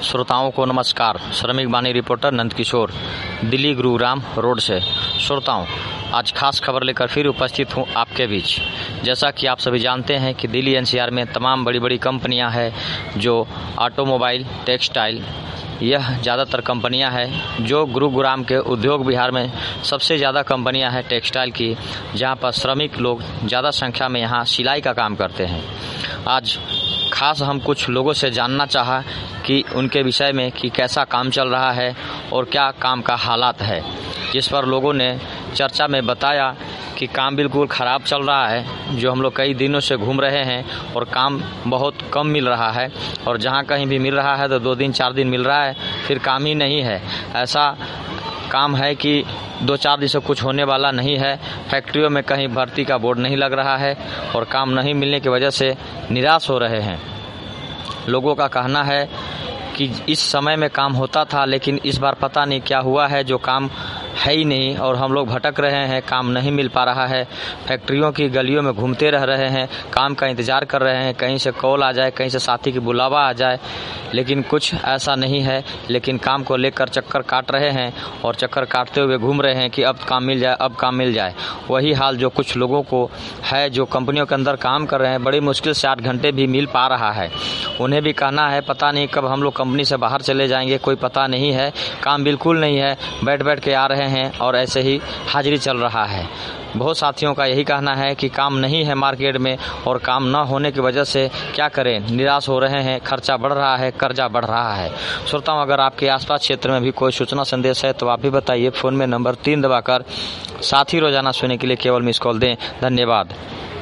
श्रोताओं को नमस्कार। श्रमिक बानी रिपोर्टर नंदकिशोर, दिल्ली गुरुग्राम रोड से। श्रोताओं, आज खास खबर लेकर फिर उपस्थित हूँ आपके बीच। जैसा कि आप सभी जानते हैं कि दिल्ली एनसीआर में तमाम बड़ी बड़ी कंपनियां हैं जो ऑटोमोबाइल, टेक्सटाइल, यह ज़्यादातर कंपनियां हैं जो गुरुग्राम के उद्योग विहार में सबसे ज़्यादा कंपनियां हैं टेक्सटाइल की, जहां पर श्रमिक लोग ज़्यादा संख्या में यहां सिलाई का काम करते हैं। आज खास हम कुछ लोगों से जानना चाहा कि उनके विषय में कि कैसा काम चल रहा है और क्या काम का हालात है, जिस पर लोगों ने चर्चा में बताया कि काम बिल्कुल ख़राब चल रहा है। जो हम लोग कई दिनों से घूम रहे हैं और काम बहुत कम मिल रहा है, और जहां कहीं भी मिल रहा है तो 2 दिन 4 दिन मिल रहा है, फिर काम ही नहीं है। ऐसा काम है कि 2-4 दिन से कुछ होने वाला नहीं है। फैक्ट्रियों में कहीं भर्ती का बोर्ड नहीं लग रहा है और काम नहीं मिलने की वजह से निराश हो रहे हैं। लोगों का कहना है कि इस समय में काम होता था, लेकिन इस बार पता नहीं क्या हुआ है, जो काम है ही नहीं और हम लोग भटक रहे हैं, काम नहीं मिल पा रहा है। फैक्ट्रियों की गलियों में घूमते रह रहे हैं, काम का इंतज़ार कर रहे हैं, कहीं से कॉल आ जाए, कहीं से साथी की बुलावा आ जाए, लेकिन कुछ ऐसा नहीं है। लेकिन काम को लेकर चक्कर काट रहे हैं और चक्कर काटते हुए घूम रहे हैं कि अब काम मिल जाए, अब काम मिल जाए। वही हाल जो कुछ लोगों को है जो कंपनियों के अंदर काम कर रहे हैं, बड़ी मुश्किल से 8 घंटे भी मिल पा रहा है। उन्हें भी कहना है पता नहीं कब हम लोग कंपनी से बाहर चले जाएंगे, कोई पता नहीं है। काम बिल्कुल नहीं है, बैठ बैठ के आ रहे हैं और ऐसे ही हाजिरी चल रहा है। बहुत साथियों का यही कहना है कि काम नहीं है मार्केट में और काम न होने की वजह से क्या करें, निराश हो रहे हैं, खर्चा बढ़ रहा है, कर्जा बढ़ रहा है। श्रोताओं, अगर आपके आसपास क्षेत्र में भी कोई सूचना संदेश है तो आप भी बताइए। फ़ोन में नंबर 3 दबाकर साथ ही रोजाना सुनने के लिए केवल मिस कॉल दें। धन्यवाद।